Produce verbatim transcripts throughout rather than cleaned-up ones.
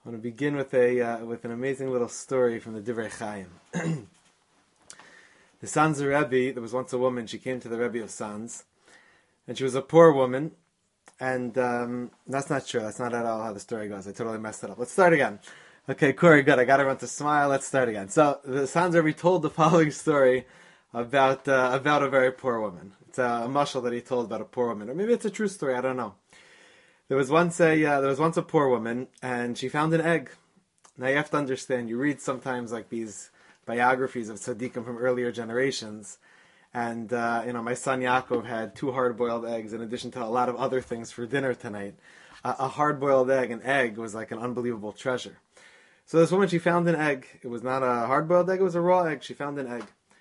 I want to begin with a uh, with an amazing little story from the Divrei Chaim. The Sanzer Rebbe, there was once a woman, she came to the Rebbe of Sanz, and she was a poor woman, and um, that's not true, that's not at all how the story goes, I totally messed it up. Let's start again. Okay, Corey, good, I got everyone to smile, let's start again. So, the Sanzer Rebbe told the following story about uh, about a very poor woman. It's a, a mashal that he told about a poor woman, or maybe it's a true story, I don't know. There was once a uh, there was once a poor woman, and she found an egg. Now you have to understand. You read sometimes like these biographies of tzaddikim from earlier generations, and uh, you know my son Yaakov had two hard-boiled eggs in addition to a lot of other things for dinner tonight. Uh, a hard-boiled egg, an egg, was like an unbelievable treasure. So this woman, she found an egg. It was not a hard-boiled egg; it was a raw egg. She found an egg.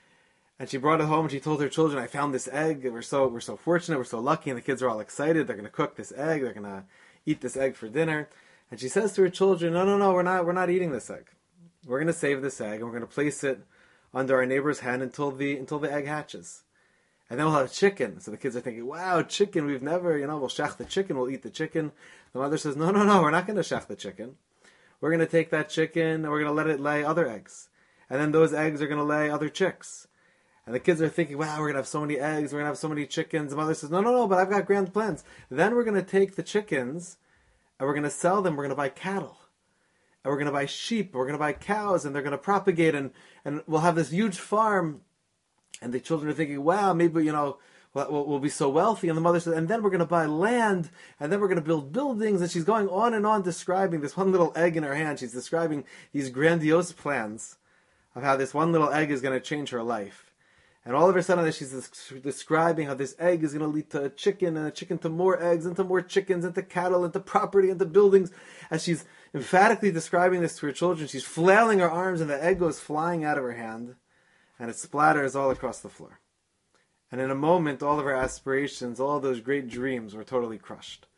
And she brought it home and she told her children, I found this egg. We're so we're so fortunate, we're so lucky. And the kids are all excited. They're going to cook this egg. They're going to eat this egg for dinner. And she says to her children, no, no, no, we're not we're not eating this egg. We're going to save this egg and we're going to place it under our neighbor's hen until the until the egg hatches. And then we'll have chicken. So the kids are thinking, wow, chicken, we've never, you know, we'll shech the chicken, we'll eat the chicken. The mother says, no, no, no, we're not going to shech the chicken. We're going to take that chicken and we're going to let it lay other eggs. And then those eggs are going to lay other chicks. And the kids are thinking, wow, we're going to have so many eggs, we're going to have so many chickens. The mother says, no, no, no, but I've got grand plans. Then we're going to take the chickens, and we're going to sell them, we're going to buy cattle. And we're going to buy sheep, we're going to buy cows, and they're going to propagate, and, and we'll have this huge farm. And the children are thinking, wow, maybe, you know, we'll, we'll be so wealthy. And the mother says, and then we're going to buy land, and then we're going to build buildings. And she's going on and on describing this one little egg in her hand. She's describing these grandiose plans of how this one little egg is going to change her life. And all of a sudden, she's describing how this egg is going to lead to a chicken, and a chicken to more eggs, and to more chickens, and to cattle, and to property, and to buildings. As she's emphatically describing this to her children, she's flailing her arms, and the egg goes flying out of her hand, and it splatters all across the floor. And in a moment, all of her aspirations, all of those great dreams were totally crushed.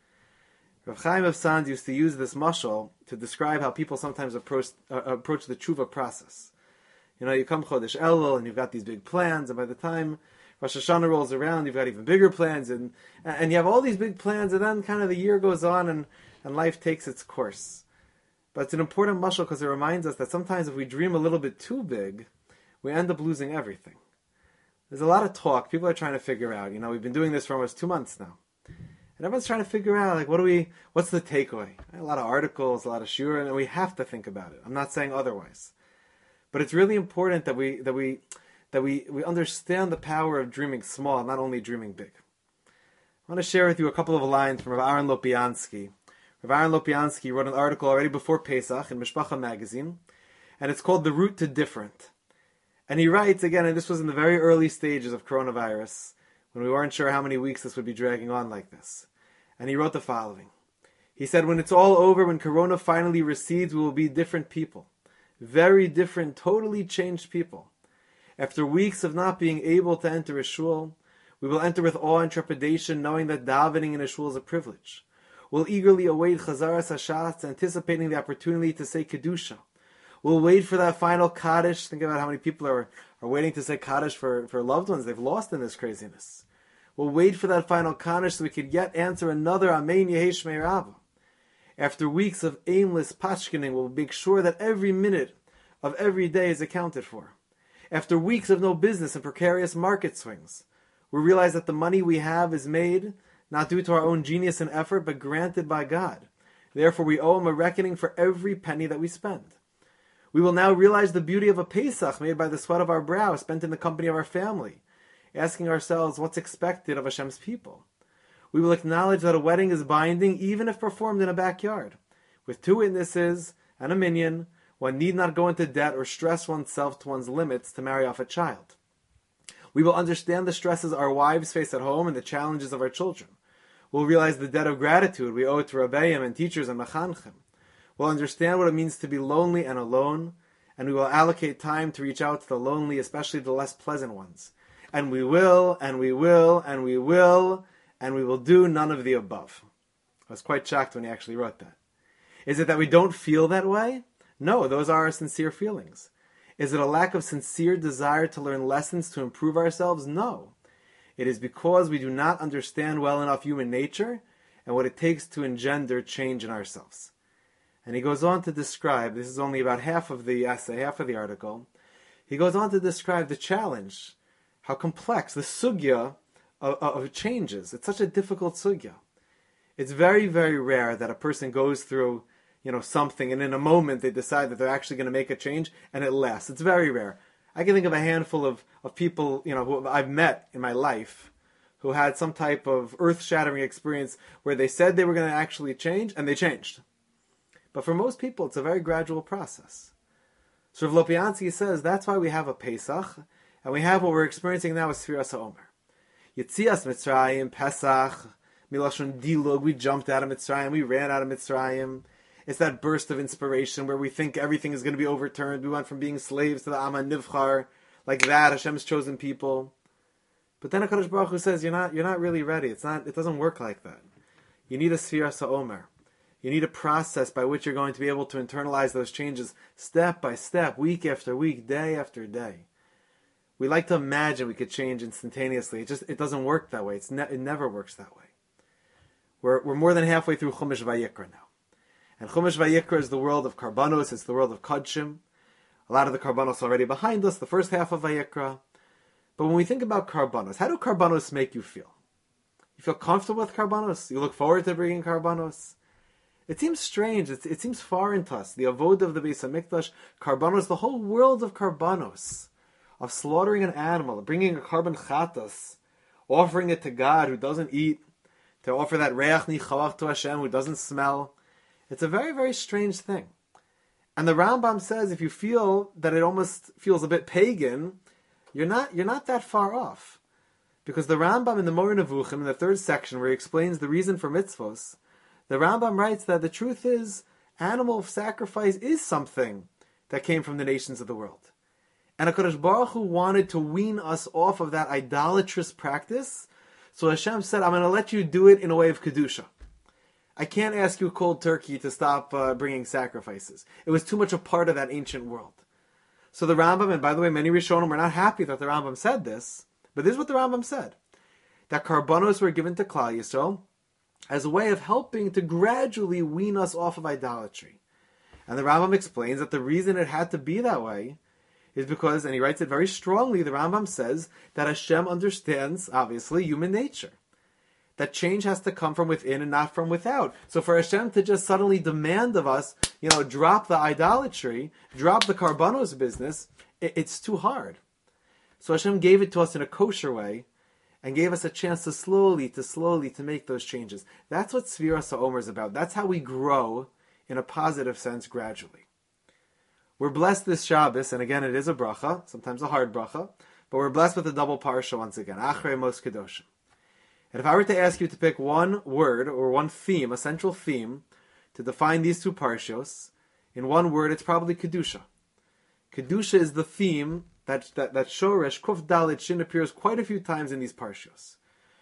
Rav Chaim of Sanz used to use this mashal to describe how people sometimes approach, uh, approach the tshuva process. You know, you come Chodesh Elul, and you've got these big plans, and by the time Rosh Hashanah rolls around, you've got even bigger plans, and and you have all these big plans, and then kind of the year goes on, and, and life takes its course. But it's an important mashal because it reminds us that sometimes if we dream a little bit too big, we end up losing everything. There's a lot of talk. People are trying to figure out, you know, we've been doing this for almost two months now. And everyone's trying to figure out, like, what do we, what's the takeaway? A lot of articles, a lot of shiur, and we have to think about it. I'm not saying otherwise. But it's really important that we that we that we, we understand the power of dreaming small, not only dreaming big. I want to share with you a couple of lines from Rav Aaron Lopiansky. Rav Aaron Lopiansky wrote an article already before Pesach in Mishpacha magazine, and it's called "The Route to Different." And he writes again, and this was in the very early stages of coronavirus, when we weren't sure how many weeks this would be dragging on like this. And he wrote the following. He said, "When it's all over, when Corona finally recedes, we will be different people. Very different, totally changed people. After weeks of not being able to enter a shul, we will enter with awe and trepidation, knowing that davening in a shul is a privilege. We'll eagerly await Chazaras Hashatz, anticipating the opportunity to say Kedusha. We'll wait for that final Kaddish." Think about how many people are, are waiting to say Kaddish for, for loved ones they've lost in this craziness. We'll wait for that final Kaddish so we could yet answer another Amen Yehei Shmei Rabba. After weeks of aimless pashkening, we'll make sure that every minute of every day is accounted for. After weeks of no business and precarious market swings, we realize that the money we have is made not due to our own genius and effort, but granted by God. Therefore, we owe Him a reckoning for every penny that we spend. We will now realize the beauty of a Pesach made by the sweat of our brow, spent in the company of our family, asking ourselves what's expected of Hashem's people. We will acknowledge that a wedding is binding even if performed in a backyard. With two witnesses and a minyan, one need not go into debt or stress oneself to one's limits to marry off a child. We will understand the stresses our wives face at home and the challenges of our children. We'll realize the debt of gratitude we owe to Rabbeim and teachers and Mechanchim. We'll understand what it means to be lonely and alone, and we will allocate time to reach out to the lonely, especially the less pleasant ones. And we will, and we will, and we will, and we will do none of the above. I was quite shocked when he actually wrote that. Is it that we don't feel that way? No, those are our sincere feelings. Is it a lack of sincere desire to learn lessons to improve ourselves? No. It is because we do not understand well enough human nature and what it takes to engender change in ourselves. And he goes on to describe, this is only about half of the essay, half of the article, he goes on to describe the challenge, how complex, the sugya of, of changes. It's such a difficult sugya. It's very, very rare that a person goes through, you know, something and in a moment they decide that they're actually going to make a change and it lasts. It's very rare. I can think of a handful of, of people, you know, who I've met in my life who had some type of earth-shattering experience where they said they were going to actually change and they changed. But for most people, it's a very gradual process. So Rav Lopiansky says that's why we have a Pesach, and we have what we're experiencing now as Sfiras HaOmer. Yetzias Mitzrayim, Pesach, Milashon Dilug, we jumped out of Mitzrayim, we ran out of Mitzrayim. It's that burst of inspiration where we think everything is going to be overturned. We went from being slaves to the Am HaNivchar, like that, Hashem's chosen people. But then HaKadosh Baruch Hu says, you're not, you're not really ready. It's not, it doesn't work like that. You need a Sfiras HaOmer. You need a process by which you're going to be able to internalize those changes step by step, week after week, day after day. We like to imagine we could change instantaneously. It just it doesn't work that way. It's ne- it never works that way. We're we're more than halfway through Chumash Vayikra now. And Chumash Vayikra is the world of Karbanos. It's the world of Kodshim. A lot of the Karbanos already behind us, the first half of Vayikra. But when we think about Karbanos, how do Karbanos make you feel? You feel comfortable with Karbanos? You look forward to bringing Karbanos? It seems strange. It, it seems foreign to us. The Avodah of the Beis HaMikdash, Karbanos, the whole world of Karbanos, of slaughtering an animal, bringing a Karban Chatas, offering it to God who doesn't eat, to offer that Reach Nichavach to Hashem who doesn't smell. It's a very, very strange thing. And the Rambam says if you feel that it almost feels a bit pagan, you're not you're not that far off. Because the Rambam in the Moreh Nevuchim, in the third section, where he explains the reason for mitzvos, the Rambam writes that the truth is, animal sacrifice is something that came from the nations of the world. And HaKadosh Baruch Hu wanted to wean us off of that idolatrous practice. So Hashem said, I'm going to let you do it in a way of Kedusha. I can't ask you cold turkey to stop uh, bringing sacrifices. It was too much a part of that ancient world. So the Rambam, and by the way, many Rishonim were not happy that the Rambam said this, but this is what the Rambam said. That Karbanos were given to Klal Yisrael as a way of helping to gradually wean us off of idolatry. And the Rambam explains that the reason it had to be that way is because, and he writes it very strongly, the Rambam says that Hashem understands, obviously, human nature. That change has to come from within and not from without. So for Hashem to just suddenly demand of us, you know, drop the idolatry, drop the Karbanos business, it, it's too hard. So Hashem gave it to us in a kosher way, and gave us a chance to slowly, to slowly, to make those changes. That's what Sfiras HaOmer is about. That's how we grow, in a positive sense, gradually. We're blessed this Shabbos, and again, it is a bracha, sometimes a hard bracha, but we're blessed with a double parsha once again, Achrei Mos Kedoshim. And if I were to ask you to pick one word, or one theme, a central theme, to define these two parshios, in one word, it's probably Kedusha. Kedusha is the theme That, that, that Shoresh, Kuf Dalet Shin, appears quite a few times in these parshios.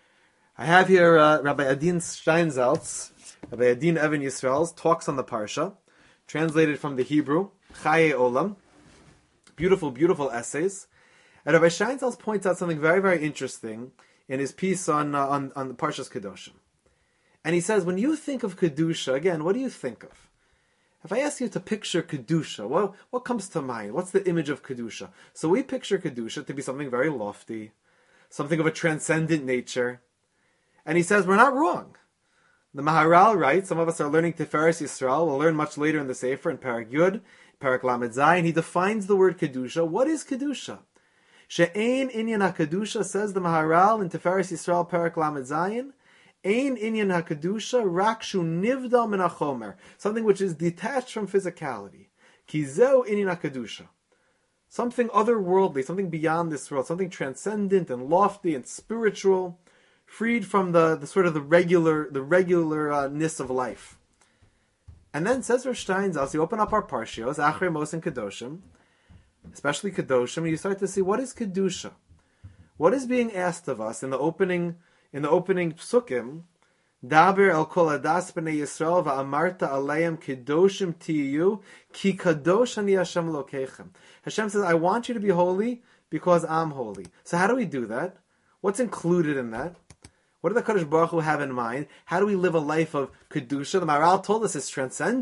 I have here uh, Rabbi Adin Steinsaltz, Rabbi Adin Even Yisrael's talks on the parsha, translated from the Hebrew, Chaye Olam. Beautiful, beautiful essays. And Rabbi Steinsaltz points out something very, very interesting in his piece on, uh, on, on the Parshas Kedoshim. And he says, when you think of Kedusha, again, what do you think of? If I ask you to picture Kedusha, what, what comes to mind? What's the image of Kedusha? So we picture Kedusha to be something very lofty, something of a transcendent nature. And he says, we're not wrong. The Maharal writes, some of us are learning Tiferes Yisrael, we'll learn much later in the Sefer, in Parak Yud, Parak Lamed Zayin, he defines the word Kedusha. What is Kedusha? She'ein inyan HaKedusha, says the Maharal in Tiferes Yisrael, Parak Lamed Zayin, Ein inyan hakadusha rakshu nivdal min hachomer, something which is detached from physicality. Kizeu inyan hakadusha, something otherworldly, something beyond this world, something transcendent and lofty and spiritual, freed from the, the sort of the regular the regularness of life. And then says Rosh Steinsaltz, you open up our parshios, Achrei Mos and Kedoshim, especially Kedoshim, and you start to see what is Kedusha, what is being asked of us in the opening. In the opening psukim, Daber el kol adas b'nei Yisrael va'amarta aleim kedoshim tiyu ki kadosh ani Hashem Elokeichem. Hashem says, I want you to be holy because I'm holy. So how do we do that? What's included in that? What did the Kadosh Baruch Hu have in mind? How do we live a life of kedusha? The Maharal told us it's transcendent.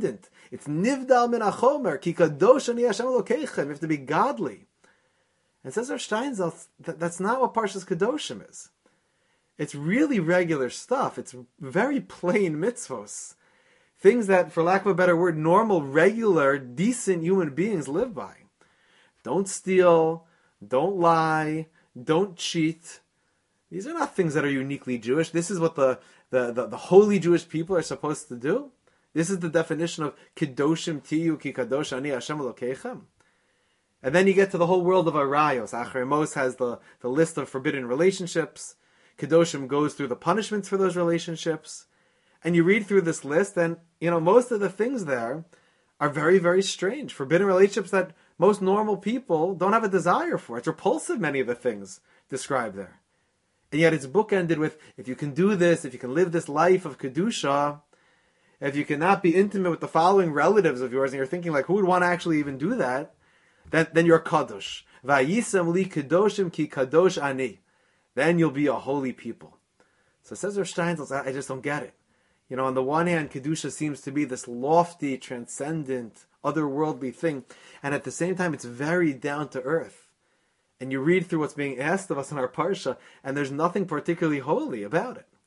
It's nivdal min achomer, ki kadosh ani Hashem Elokeichem. You have to be godly. And says Rav Steinsaltz, that, that's not what Parshas Kedoshim is. It's really regular stuff. It's very plain mitzvos. Things that, for lack of a better word, normal, regular, decent human beings live by. Don't steal, don't lie, don't cheat. These are not things that are uniquely Jewish. This is what the, the, the, the holy Jewish people are supposed to do. This is the definition of Kedoshim Tiyu Ki Kadosh Ani Hashem Elokeichem. And then you get to the whole world of Arayos. Achrei Mos has the, the list of forbidden relationships. Kedoshim goes through the punishments for those relationships. And you read through this list, and you know most of the things there are very, very strange. Forbidden relationships that most normal people don't have a desire for. It's repulsive, many of the things described there. And yet it's bookended with, if you can do this, if you can live this life of Kedusha, if you cannot be intimate with the following relatives of yours, and you're thinking, like, who would want to actually even do that? Then, then you're Kadosh. Vayisam li Kedoshim ki Kadosh ani. Then you'll be a holy people. So it says Rav Steinsaltz, I just don't get it. You know, on the one hand, Kedusha seems to be this lofty, transcendent, otherworldly thing. And at the same time, it's very down to earth. And you read through what's being asked of us in our Parsha, and there's nothing particularly holy about it.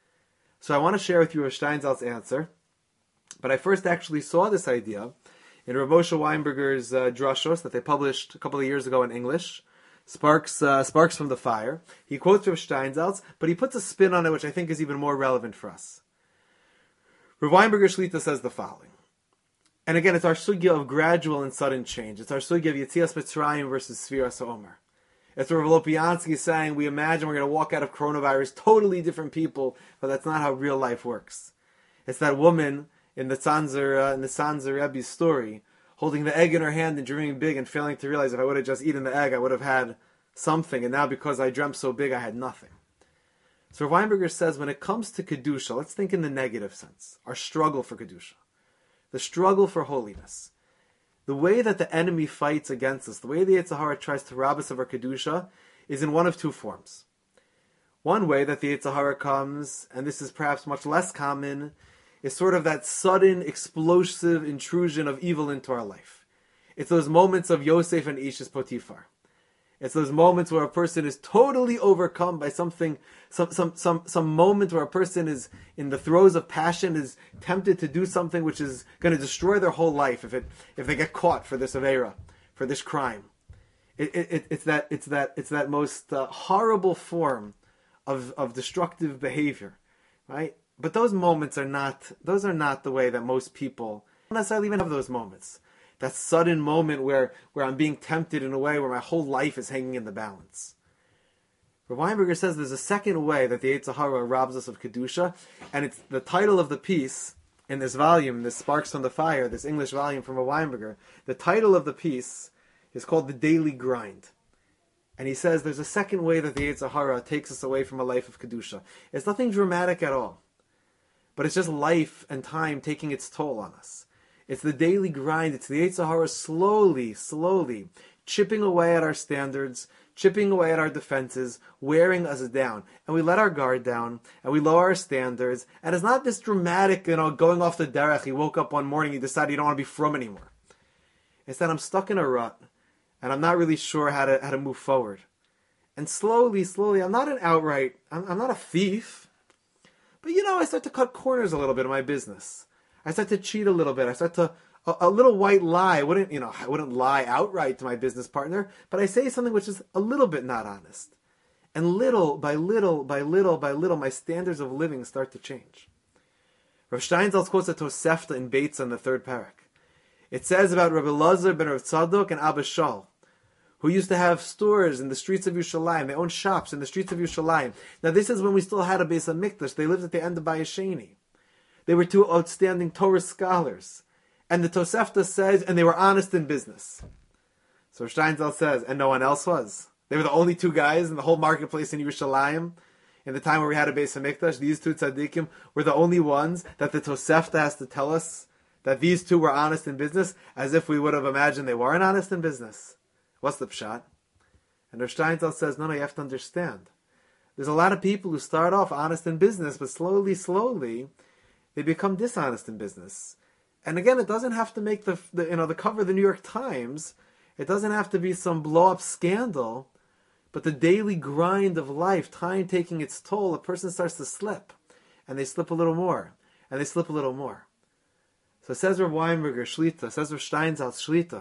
So I want to share with you Rav Steinsaltz's answer. But I first actually saw this idea in Rav Moshe Weinberger's uh, Drashos that they published a couple of years ago in English. Sparks uh, Sparks from the Fire. He quotes Rav Steinsaltz, but he puts a spin on it which I think is even more relevant for us. Rav Weinberger Shlita says the following. And again, it's our sugya of gradual and sudden change. It's our sugya of Yetzias Mitzrayim versus Sfiras HaOmer. It's Rav Lopiansky saying, we imagine we're going to walk out of coronavirus totally different people, but that's not how real life works. It's that woman in the Tzanzer, uh, in the Tzanzer Rebbe's story, holding the egg in her hand and dreaming big and failing to realize if I would have just eaten the egg, I would have had something. And now because I dreamt so big, I had nothing. So Weinberger says when it comes to Kedusha, let's think in the negative sense. Our struggle for Kedusha. The struggle for holiness. The way that the enemy fights against us, the way the Yetzer Hara tries to rob us of our Kedusha, is in one of two forms. One way that the Yetzer Hara comes, and this is perhaps much less common, is sort of that sudden, explosive intrusion of evil into our life. It's those moments of Yosef and Ish's Potiphar. It's those moments where a person is totally overcome by something, some, some, some, some moment where a person is in the throes of passion, is tempted to do something which is going to destroy their whole life if it, if they get caught for this avera, for this crime. It, it, it's that, it's that, it's that most uh, horrible form of, of destructive behavior, right? But those moments are not, those are not the way that most people don't necessarily even have those moments. That sudden moment where, where I'm being tempted in a way where my whole life is hanging in the balance. Rav Weinberger says there's a second way that the Yetzer Hara robs us of Kedusha, and it's the title of the piece in this volume, this Sparks from the Fire, this English volume from Rav Weinberger. The title of the piece is called The Daily Grind. And he says there's a second way that the Yetzer Hara takes us away from a life of Kedusha. It's nothing dramatic at all. But it's just life and time taking its toll on us. It's the daily grind. It's the Yetzer Hara slowly, slowly chipping away at our standards, chipping away at our defenses, wearing us down. And we let our guard down, and we lower our standards. And it's not this dramatic, you know, going off the derech. He woke up one morning, he decided he don't want to be from anymore. It's that I'm stuck in a rut, and I'm not really sure how to how to move forward. And slowly, slowly, I'm not an outright, I'm, I'm not a thief. But, you know, I start to cut corners a little bit in my business. I start to cheat a little bit. I start to, a, a little white lie. I wouldn't, you know, I wouldn't lie outright to my business partner, but I say something which is a little bit not honest. And little by little by little by little, my standards of living start to change. Rav Steinsaltz quotes a Tosefta in Beitza in the third parak. It says about Rabbi Lazar ben Rav Tzadok and Abba Shal, who used to have stores in the streets of Yerushalayim. They owned shops in the streets of Yerushalayim. Now this is when we still had a Beis HaMikdash. They lived at the end of Bayesheni. They were two outstanding Torah scholars. And the Tosefta says, and they were honest in business. So Steinsaltz says, and no one else was. They were the only two guys in the whole marketplace in Yerushalayim. In the time where we had a Beis HaMikdash, these two tzaddikim were the only ones that the Tosefta has to tell us that these two were honest in business, as if we would have imagined they weren't honest in business. What's the pshat? And Rav Steinsaltz says, no, no, you have to understand. There's a lot of people who start off honest in business, but slowly, slowly, they become dishonest in business. And again, it doesn't have to make the, the you know the cover of the New York Times. It doesn't have to be some blow-up scandal. But the daily grind of life, time taking its toll, a person starts to slip. And they slip a little more. And they slip a little more. So says Rav Weinberger, Shlita, says Rav Steinsaltz, Shlita.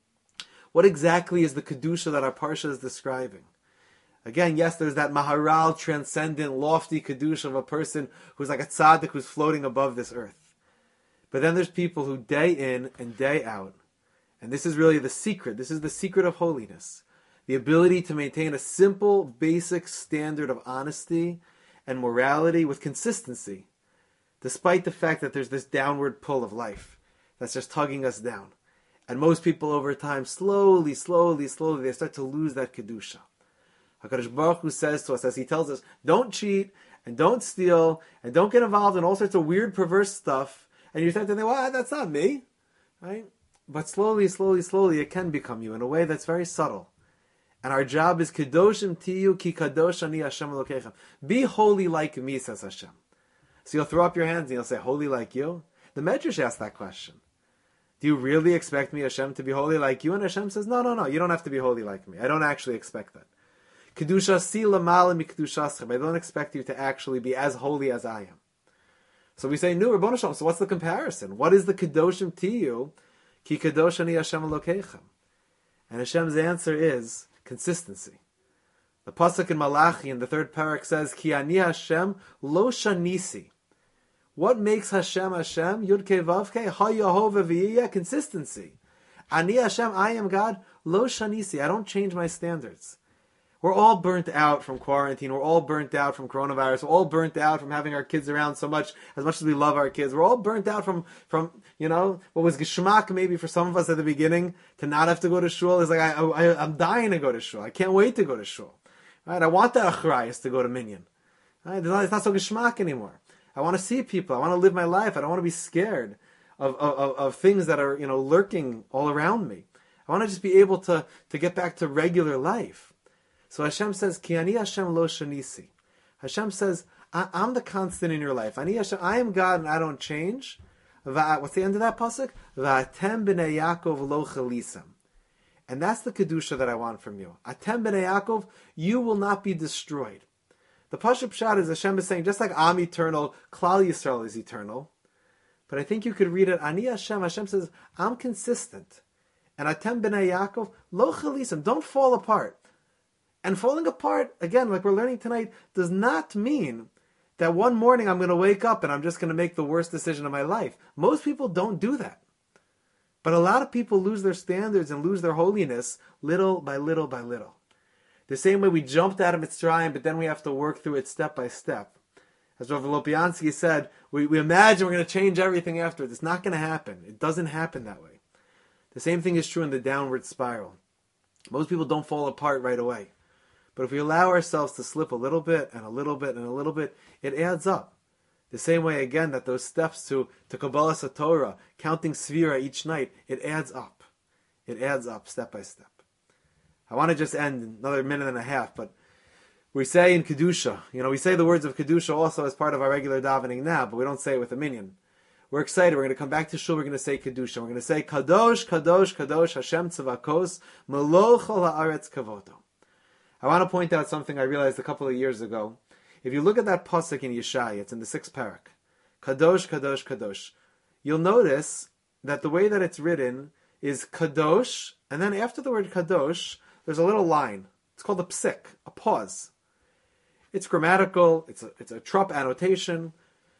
What exactly is the Kedusha that our Parsha is describing? Again, yes, there's that Maharal, transcendent, lofty Kedusha of a person who's like a tzaddik who's floating above this earth. But then there's people who day in and day out, and this is really the secret, this is the secret of holiness, the ability to maintain a simple, basic standard of honesty and morality with consistency, despite the fact that there's this downward pull of life that's just tugging us down. And most people over time, slowly, slowly, slowly, they start to lose that Kedusha. HaKadosh Baruch Hu says to us, as He tells us, don't cheat, and don't steal, and don't get involved in all sorts of weird, perverse stuff. And you start to think, well, that's not me. Right? But slowly, slowly, slowly, it can become you in a way that's very subtle. And our job is, Kedoshim tiyu ki kadosh ani Hashem Elokechem. Be holy like me, says Hashem. So you'll throw up your hands and you'll say, holy like you? The Medrash asked that question. Do you really expect me, Hashem, to be holy like you? And Hashem says, no, no, no, you don't have to be holy like me. I don't actually expect that. Kedusha si lamala mi kedushaschem. I don't expect you to actually be as holy as I am. So we say, no, Rabbanu Shalom, so what's the comparison? What is the Kedoshim tiyu ki kadosh ani Hashem Elokechem? And Hashem's answer is consistency. The pasuk in Malachi in the third parak says, Ki ani Hashem lo shanisi. What makes Hashem Hashem? Yud Kei Vav Kei Ha Yehovah V'Yiyeh. Consistency. Ani Hashem, I am God. Lo shanisi. I don't change my standards. We're all burnt out from quarantine. We're all burnt out from coronavirus. We're all burnt out from having our kids around so much, as much as we love our kids. We're all burnt out from, from you know, what was geschmack maybe for some of us at the beginning, to not have to go to shul. It's like, I, I, I'm dying to go to shul. I can't wait to go to shul. Right? I want that achrayas to go to minyan. Right? It's not, it's not so geschmack anymore. I want to see people. I want to live my life. I don't want to be scared of, of, of things that are, you know, lurking all around me. I want to just be able to, to get back to regular life. So Hashem says, Ki ani Hashem lo shanisi. Hashem says, I, I'm the constant in your life. Ani Hashem, I am God and I don't change. What's the end of that pasuk? Va'atem b'nei Yaakov lo chalisam. And that's the Kedusha that I want from you. Atem b'nei Yaakov, you will not be destroyed. The Pashup Pshat is Hashem is saying, just like I'm eternal, Klal Yisrael is eternal. But I think you could read it, Ani Hashem, Hashem says, I'm consistent. And Atem b'nei Yaakov, lo chalisam, don't fall apart. And falling apart, again, like we're learning tonight, does not mean that one morning I'm going to wake up and I'm just going to make the worst decision of my life. Most people don't do that. But a lot of people lose their standards and lose their holiness little by little by little. The same way we jumped out of Mitzrayim, but then we have to work through it step by step. As Rav Lopiansky said, we, we imagine we're going to change everything afterwards. It's not going to happen. It doesn't happen that way. The same thing is true in the downward spiral. Most people don't fall apart right away. But if we allow ourselves to slip a little bit and a little bit and a little bit, it adds up. The same way, again, that those steps to, to Kabbalah Satorah, counting Svira each night, it adds up. It adds up step by step. I want to just end another minute and a half, but we say in Kedusha, you know, we say the words of Kedusha also as part of our regular davening now, but we don't say it with a minyan. We're excited. We're going to come back to Shul. We're going to say Kedusha. We're going to say Kadosh, Kadosh, Kadosh, Hashem Tzavakos, Melo Chol Haaretz Kavoto. I want to point out something I realized a couple of years ago. If you look at that pasuk in Yeshaya, it's in the sixth parak, Kadosh, Kadosh, Kadosh. You'll notice that the way that it's written is Kadosh, and then after the word Kadosh, there's a little line. It's called a psik, a pause. It's grammatical. It's a, it's a trup annotation.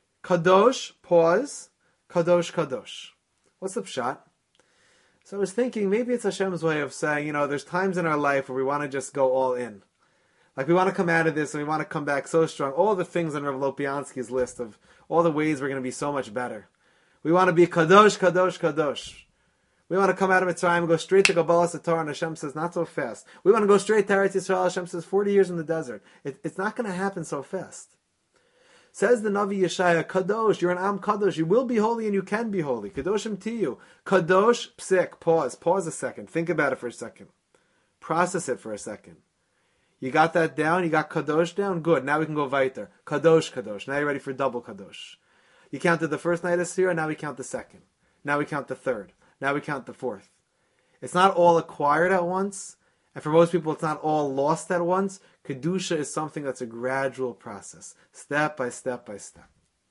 Kadosh, pause. Kadosh, Kadosh. What's the pshat? So I was thinking, maybe it's Hashem's way of saying, you know, there's times in our life where we want to just go all in. Like we want to come out of this and we want to come back so strong. All the things on Rav Lopiansky's list of all the ways we're going to be so much better. We want to be Kadosh, Kadosh, Kadosh. We want to come out of Mitzrayim and go straight to Kabbalah Satorah, and Hashem says, not so fast. We want to go straight to Eretz Yisrael. Hashem says, forty years in the desert. It, it's not going to happen so fast. Says the Navi Yeshaya, Kadosh, you're an Am Kadosh. You will be holy and you can be holy. Kadoshim tiyu. Kadosh, psik, pause. Pause a second. Think about it for a second. Process it for a second. You got that down? You got Kadosh down? Good. Now we can go weiter. Kadosh, Kadosh. Now you're ready for double Kadosh. You counted the first night of Sira, now we count the second. Now we count the third. Now we count the fourth. It's not all acquired at once. And for most people, it's not all lost at once. Kedusha is something that's a gradual process, step by step by step.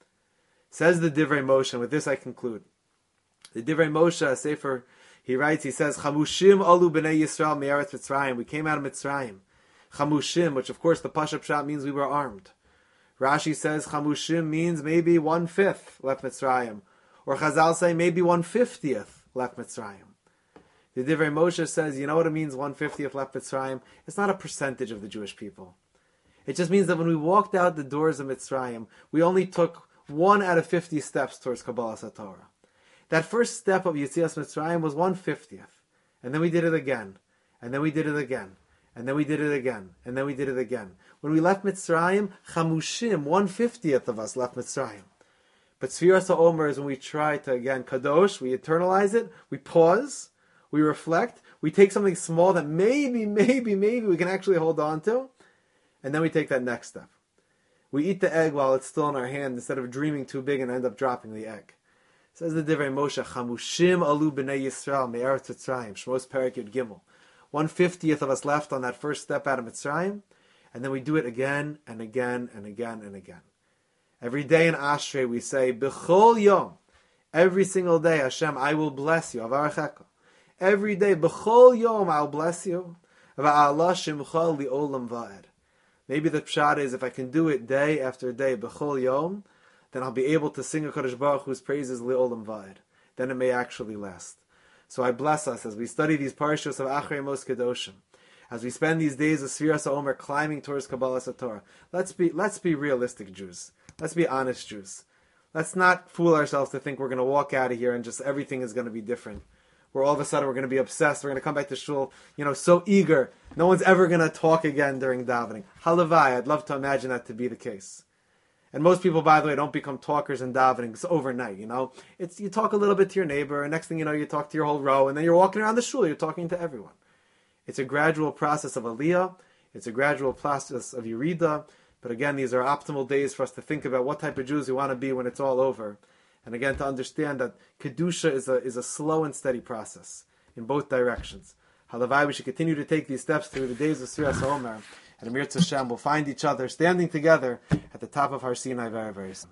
Says the Divrei Moshe, and with this I conclude. The Divrei Moshe, a sefer, he writes, he says, Chamushim alu b'nei Yisrael me'eretz Mitzrayim. We came out of Mitzrayim. Chamushim, which of course the Pashup Pshat means we were armed. Rashi says Chamushim means maybe one-fifth left Mitzrayim. Or Chazal say maybe one-fiftieth left Mitzrayim. The Divrei Moshe says, you know what it means, one-fiftieth left Mitzrayim? It's not a percentage of the Jewish people. It just means that when we walked out the doors of Mitzrayim, we only took one out of fifty steps towards Kabbalas HaTorah. That first step of Yetzias Mitzrayim was one-fiftieth. And then we did it again. And then we did it again. And then we did it again. And then we did it again. When we left Mitzrayim, Chamushim, one-fiftieth of us left Mitzrayim. But Sfiras HaOmer is when we try to, again, Kadosh, we eternalize it, we pause, we reflect, we take something small that maybe, maybe, maybe we can actually hold on to, and then we take that next step. We eat the egg while it's still in our hand instead of dreaming too big and end up dropping the egg. Says the Divrei Moshe, Chamushim alu b'nei Yisrael me'eretz Mitzrayim, Shmos Perek Yud Gimel. One-fiftieth of us left on that first step out of Mitzrayim, and then we do it again and again and again and again. Every day in Ashrei we say, B'chol Yom, every single day, Hashem, I will bless you, Avarechecha. Every day, B'chol Yom, I'll bless you. Va'ala shimcha li'olam va'ed. Maybe the pshat is, if I can do it day after day, B'chol Yom, then I'll be able to sing a Kadosh Baruch Hu's praises li'olam va'ed. Then it may actually last. So I bless us as we study these parashos of Achrei Mos Kedoshim, as we spend these days of Sfiras HaOmer climbing towards Kabbalas HaTorah. Let's be, let's be realistic Jews. Let's be honest Jews. Let's not fool ourselves to think we're going to walk out of here and just everything is going to be different. Where all of a sudden we're going to be obsessed. We're going to come back to shul, you know, so eager. No one's ever going to talk again during davening. Halavai, I'd love to imagine that to be the case. And most people, by the way, don't become talkers in davening overnight, you know. It's you talk a little bit to your neighbor, and next thing you know, you talk to your whole row, and then you're walking around the shul, you're talking to everyone. It's a gradual process of aliyah. It's a gradual process of yerida. But again, these are optimal days for us to think about what type of Jews we want to be when it's all over. And again, to understand that Kedusha is a is a slow and steady process in both directions. Halavai, we should continue to take these steps through the days of Sfiras HaOmer. And Amir Tzashem will find each other standing together at the top of Har Sinai very, very soon.